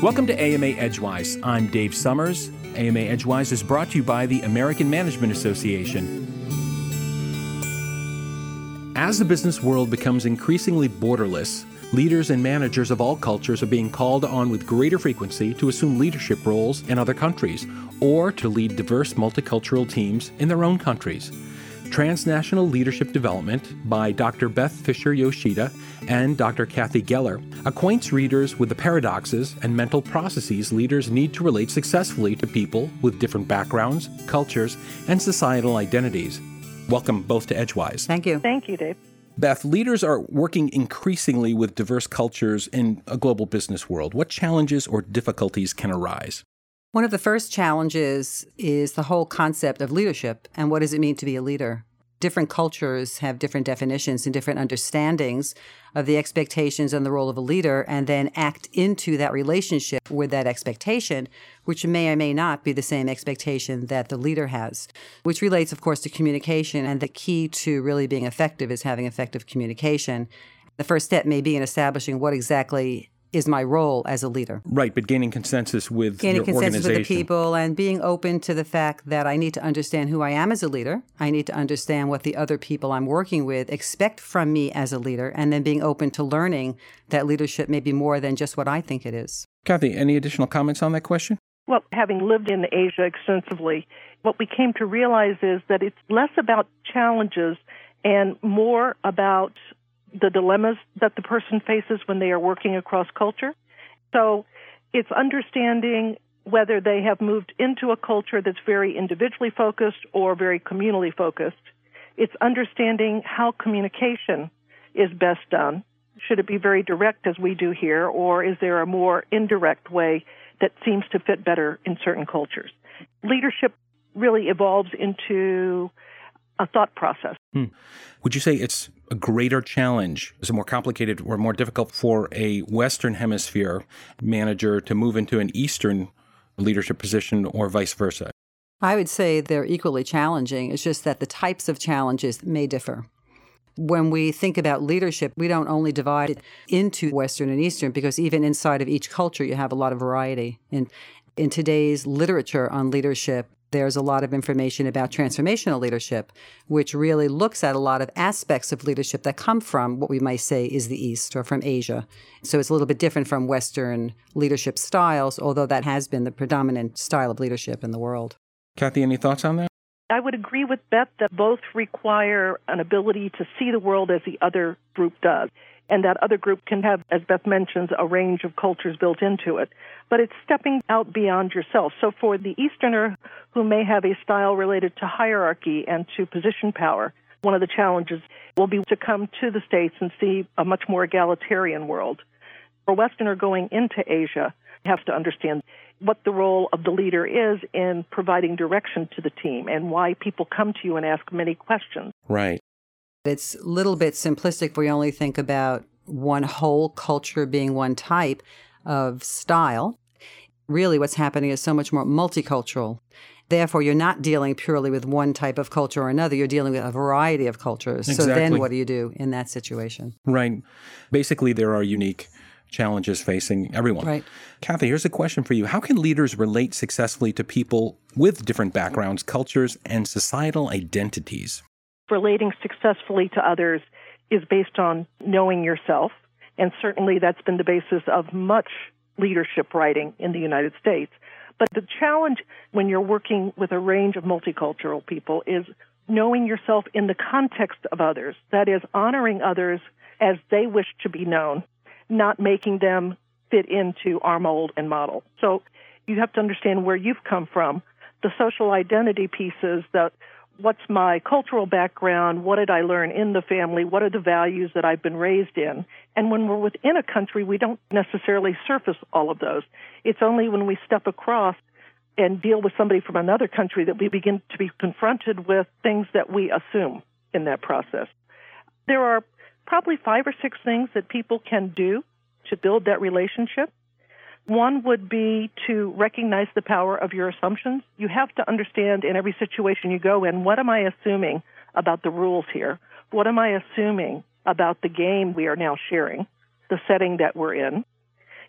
Welcome to AMA Edgewise. I'm Dave Summers. AMA Edgewise is brought to you by the American Management Association. As the business world becomes increasingly borderless, leaders and managers of all cultures are being called on with greater frequency to assume leadership roles in other countries or to lead diverse multicultural teams in their own countries. Transnational Leadership Development by Dr. Beth Fisher Yoshida and Dr. Kathy Geller acquaints readers with the paradoxes and mental processes leaders need to relate successfully to people with different backgrounds, cultures, and societal identities. Welcome both to Edgewise. Thank you. Thank you, Dave. Beth, leaders are working increasingly with diverse cultures in a global business world. What challenges or difficulties can arise? One of the first challenges is the whole concept of leadership and what does it mean to be a leader? Different cultures have different definitions and different understandings of the expectations and the role of a leader, and then act into that relationship with that expectation, which may or may not be the same expectation that the leader has, which relates, of course, to communication. And the key to really being effective is having effective communication. The first step may be in establishing what exactly is my role as a leader. Right, but gaining consensus with your organization. Gaining consensus with the people and being open to the fact that I need to understand who I am as a leader. I need to understand what the other people I'm working with expect from me as a leader, and then being open to learning that leadership may be more than just what I think it is. Kathy, any additional comments on that question? Well, having lived in Asia extensively, what we came to realize is that it's less about challenges and more about the dilemmas that the person faces when they are working across culture. So it's understanding whether they have moved into a culture that's very individually focused or very communally focused. It's understanding how communication is best done. Should it be very direct as we do here, or is there a more indirect way that seems to fit better in certain cultures? Leadership really evolves into a thought process. Would you say it's a greater challenge? Is it more complicated or more difficult for a Western Hemisphere manager to move into an Eastern leadership position or vice versa? I would say they're equally challenging. It's just that the types of challenges may differ. When we think about leadership, we don't only divide it into Western and Eastern, because even inside of each culture, you have a lot of variety. In today's literature on leadership, there's a lot of information about transformational leadership, which really looks at a lot of aspects of leadership that come from what we might say is the East or from Asia. So it's a little bit different from Western leadership styles, although that has been the predominant style of leadership in the world. Kathy, any thoughts on that? I would agree with Beth that both require an ability to see the world as the other group does. And that other group can have, as Beth mentions, a range of cultures built into it. But it's stepping out beyond yourself. So for the Easterner who may have a style related to hierarchy and to position power, one of the challenges will be to come to the States and see a much more egalitarian world. For a Westerner going into Asia, you have to understand what the role of the leader is in providing direction to the team and why people come to you and ask many questions. Right. It's a little bit simplistic if we only think about one whole culture being one type of style. Really, what's happening is so much more multicultural. Therefore, you're not dealing purely with one type of culture or another. You're dealing with a variety of cultures. Exactly. So then what do you do in that situation? Right. Basically, there are unique challenges facing everyone. Right. Kathy, here's a question for you. How can leaders relate successfully to people with different backgrounds, cultures, and societal identities? Relating successfully to others is based on knowing yourself, and certainly that's been the basis of much leadership writing in the United States. But the challenge when you're working with a range of multicultural people is knowing yourself in the context of others, that is, honoring others as they wish to be known, not making them fit into our mold and model. So you have to understand where you've come from, the social identity pieces, that what's my cultural background? What did I learn in the family? What are the values that I've been raised in? And when we're within a country, we don't necessarily surface all of those. It's only when we step across and deal with somebody from another country that we begin to be confronted with things that we assume in that process. There are probably 5 or 6 things that people can do to build that relationship. One would be to recognize the power of your assumptions. You have to understand in every situation you go in, what am I assuming about the rules here? What am I assuming about the game we are now sharing, the setting that we're in?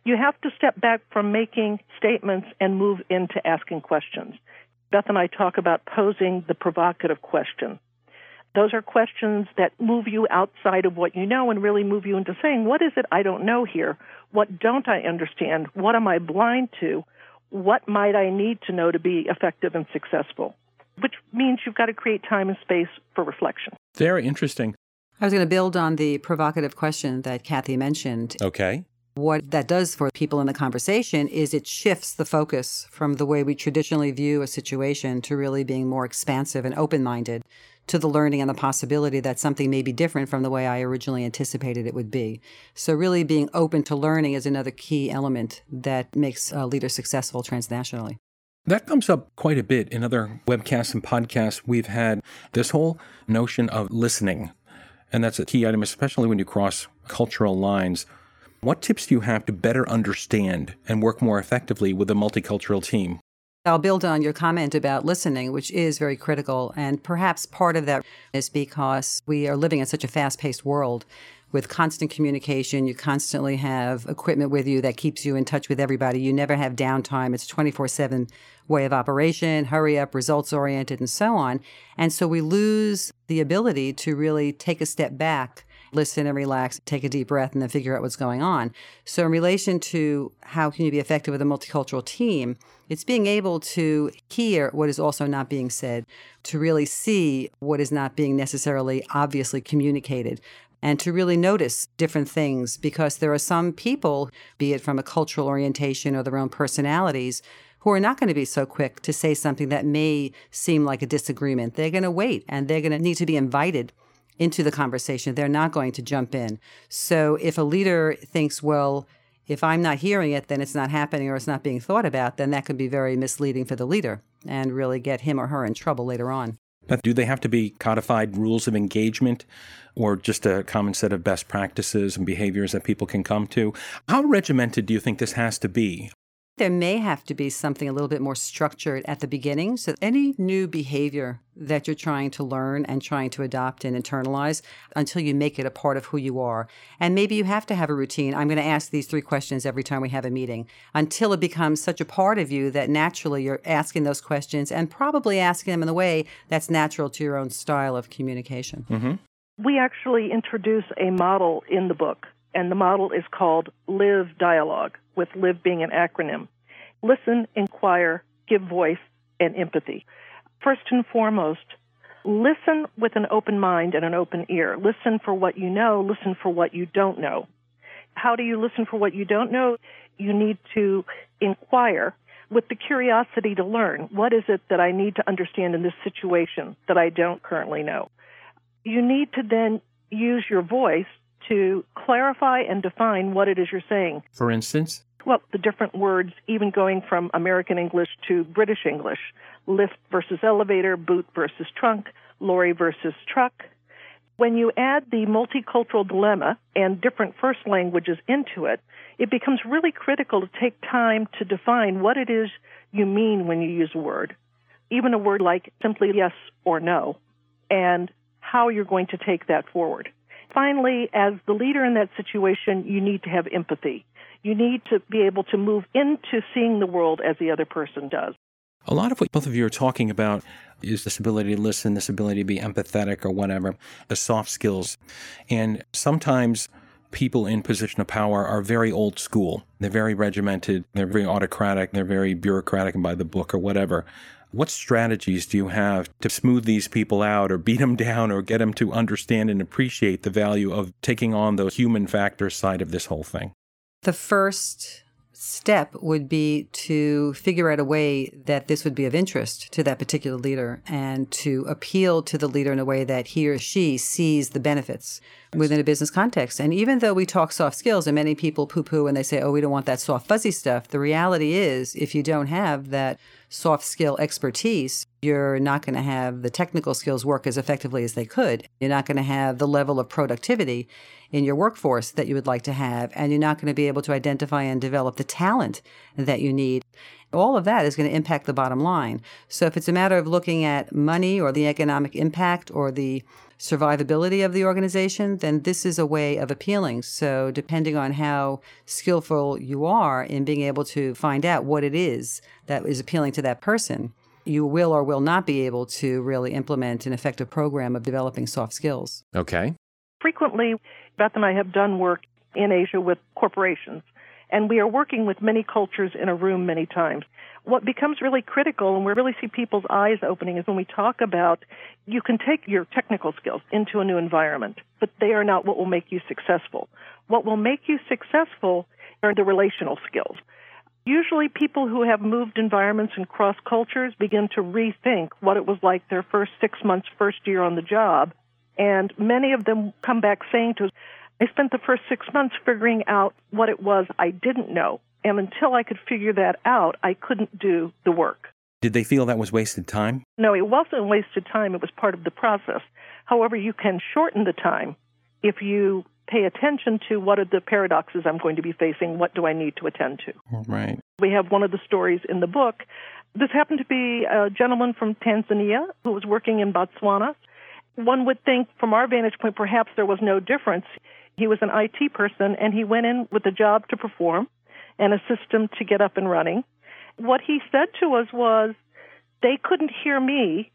You have to step back from making statements and move into asking questions. Beth and I talk about posing the provocative question. Those are questions that move you outside of what you know and really move you into saying, what is it I don't know here? What don't I understand? What am I blind to? What might I need to know to be effective and successful? Which means you've got to create time and space for reflection. Very interesting. I was going to build on the provocative question that Kathy mentioned. Okay. What that does for people in the conversation is it shifts the focus from the way we traditionally view a situation to really being more expansive and open-minded to the learning and the possibility that something may be different from the way I originally anticipated it would be. So really being open to learning is another key element that makes a leader successful transnationally. That comes up quite a bit in other webcasts and podcasts. We've had this whole notion of listening, and that's a key item, especially when you cross cultural lines. What tips do you have to better understand and work more effectively with a multicultural team? I'll build on your comment about listening, which is very critical. And perhaps part of that is because we are living in such a fast-paced world with constant communication. You constantly have equipment with you that keeps you in touch with everybody. You never have downtime. It's a 24/7 way of operation, hurry up, results-oriented, and so on. And so we lose the ability to really take a step back, listen and relax, take a deep breath, and then figure out what's going on. So in relation to how can you be effective with a multicultural team, it's being able to hear what is also not being said, to really see what is not being necessarily obviously communicated, and to really notice different things, because there are some people, be it from a cultural orientation or their own personalities, who are not going to be so quick to say something that may seem like a disagreement. They're going to wait, and they're going to need to be invited into the conversation. They're not going to jump in. So if a leader thinks, well, if I'm not hearing it, then it's not happening or it's not being thought about, then that could be very misleading for the leader and really get him or her in trouble later on. But do they have to be codified rules of engagement or just a common set of best practices and behaviors that people can come to? How regimented do you think this has to be? There may have to be something a little bit more structured at the beginning. So any new behavior that you're trying to learn and trying to adopt and internalize until you make it a part of who you are. And maybe you have to have a routine. I'm going to ask these 3 questions every time we have a meeting until it becomes such a part of you that naturally you're asking those questions and probably asking them in a way that's natural to your own style of communication. Mm-hmm. We actually introduce a model in the book, and the model is called LIVE Dialogue, with LIVE being an acronym. Listen, inquire, give voice, and empathy. First and foremost, listen with an open mind and an open ear. Listen for what you know. Listen for what you don't know. How do you listen for what you don't know? You need to inquire with the curiosity to learn. What is it that I need to understand in this situation that I don't currently know? You need to then use your voice to clarify and define what it is you're saying. For instance? Well, the different words, even going from American English to British English, lift versus elevator, boot versus trunk, lorry versus truck. When you add the multicultural dilemma and different first languages into it, it becomes really critical to take time to define what it is you mean when you use a word, even a word like simply yes or no, and how you're going to take that forward. Finally, as the leader in that situation, you need to have empathy. You need to be able to move into seeing the world as the other person does. A lot of what both of you are talking about is this ability to listen, this ability to be empathetic or whatever, the soft skills. And sometimes people in position of power are very old school. They're very regimented. They're very autocratic. They're very bureaucratic and by the book or whatever. What strategies do you have to smooth these people out or beat them down or get them to understand and appreciate the value of taking on the human factor side of this whole thing? The first step would be to figure out a way that this would be of interest to that particular leader and to appeal to the leader in a way that he or she sees the benefits within a business context. And even though we talk soft skills and many people poo-poo and they say, oh, we don't want that soft, fuzzy stuff, the reality is if you don't have that soft skill expertise, you're not going to have the technical skills work as effectively as they could. You're not going to have the level of productivity in your workforce that you would like to have, and you're not going to be able to identify and develop the talent that you need. All of that is going to impact the bottom line. So if it's a matter of looking at money or the economic impact or the survivability of the organization, then this is a way of appealing. So depending on how skillful you are in being able to find out what it is that is appealing to that person, you will or will not be able to really implement an effective program of developing soft skills. Okay. Frequently, Beth and I have done work in Asia with corporations, and we are working with many cultures in a room many times. What becomes really critical, and we really see people's eyes opening, is when we talk about you can take your technical skills into a new environment, but they are not what will make you successful. What will make you successful are the relational skills. Usually people who have moved environments and cross cultures begin to rethink what it was like their first 6 months, first year on the job. And many of them come back saying to us, I spent the first 6 months figuring out what it was I didn't know. And until I could figure that out, I couldn't do the work. Did they feel that was wasted time? No, it wasn't wasted time. It was part of the process. However, you can shorten the time if you pay attention to what are the paradoxes I'm going to be facing, what do I need to attend to. Right. We have one of the stories in the book. This happened to be a gentleman from Tanzania who was working in Botswana. One would think from our vantage point perhaps there was no difference. He was an IT person, and he went in with a job to perform and a system to get up and running. What he said to us was, they couldn't hear me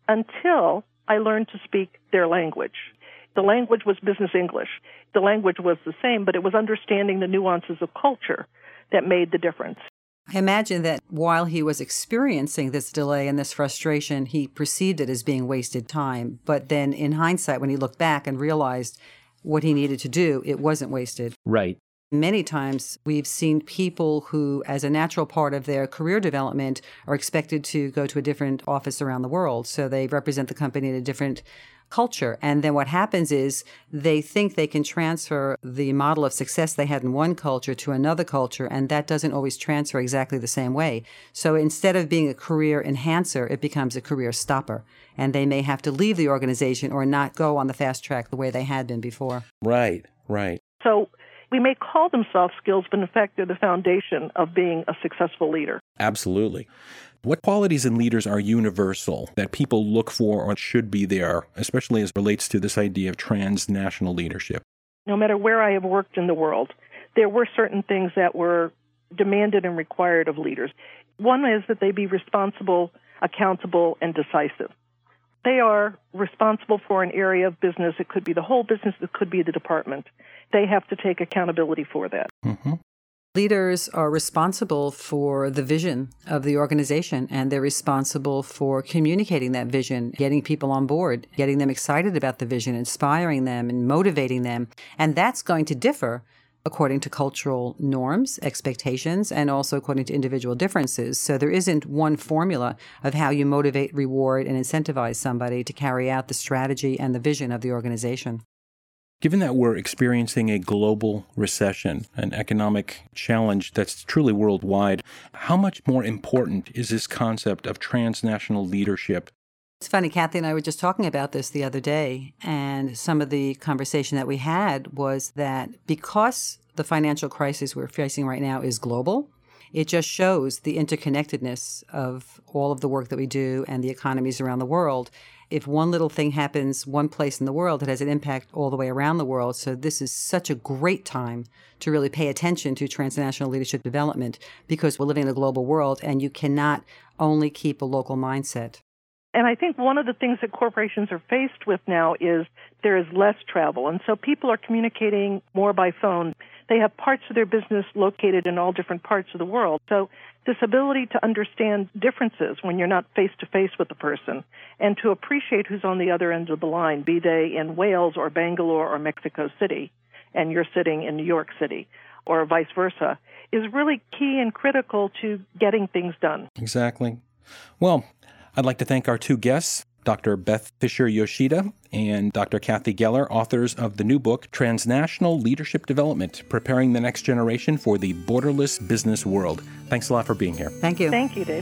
until I learned to speak their language. The language was business English. The language was the same, but it was understanding the nuances of culture that made the difference. I imagine that while he was experiencing this delay and this frustration, he perceived it as being wasted time. But then in hindsight, when he looked back and realized what he needed to do, it wasn't wasted. Right. Many times we've seen people who, as a natural part of their career development, are expected to go to a different office around the world. So they represent the company in a different culture. And then what happens is they think they can transfer the model of success they had in one culture to another culture, and that doesn't always transfer exactly the same way. So instead of being a career enhancer, it becomes a career stopper. And they may have to leave the organization or not go on the fast track the way they had been before. Right, right. So we may call them soft skills, but in fact, they're the foundation of being a successful leader. Absolutely. What qualities in leaders are universal that people look for or should be there, especially as it relates to this idea of transnational leadership? No matter where I have worked in the world, there were certain things that were demanded and required of leaders. One is that they be responsible, accountable, and decisive. They are responsible for an area of business. It could be the whole business. It could be the department. They have to take accountability for that. Mm-hmm. Leaders are responsible for the vision of the organization, and they're responsible for communicating that vision, getting people on board, getting them excited about the vision, inspiring them and motivating them. And that's going to differ according to cultural norms, expectations, and also according to individual differences. So there isn't one formula of how you motivate, reward, and incentivize somebody to carry out the strategy and the vision of the organization. Given that we're experiencing a global recession, an economic challenge that's truly worldwide, how much more important is this concept of transnational leadership? It's funny, Kathy and I were just talking about this the other day, and some of the conversation that we had was that because the financial crisis we're facing right now is global, it just shows the interconnectedness of all of the work that we do and the economies around the world. If one little thing happens one place in the world, it has an impact all the way around the world. So this is such a great time to really pay attention to transnational leadership development because we're living in a global world and you cannot only keep a local mindset. And I think one of the things that corporations are faced with now is there is less travel. And so people are communicating more by phone. They have parts of their business located in all different parts of the world. So this ability to understand differences when you're not face-to-face with the person and to appreciate who's on the other end of the line, be they in Wales or Bangalore or Mexico City, and you're sitting in New York City, or vice versa, is really key and critical to getting things done. Exactly. Well, I'd like to thank our two guests, Dr. Beth Fisher Yoshida and Dr. Kathy Geller, authors of the new book, Transnational Leadership Development, Preparing the Next Generation for the Borderless Business World. Thanks a lot for being here. Thank you. Thank you, Dave.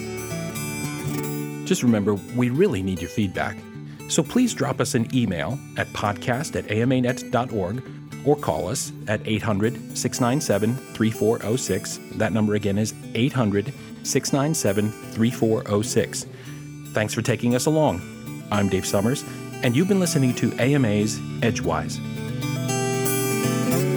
Just remember, we really need your feedback. So please drop us an email at podcast@amanet.org or call us at 800-697-3406. That number again is 800-697-3406. Thanks for taking us along. I'm Dave Summers, and you've been listening to AMA's Edgewise.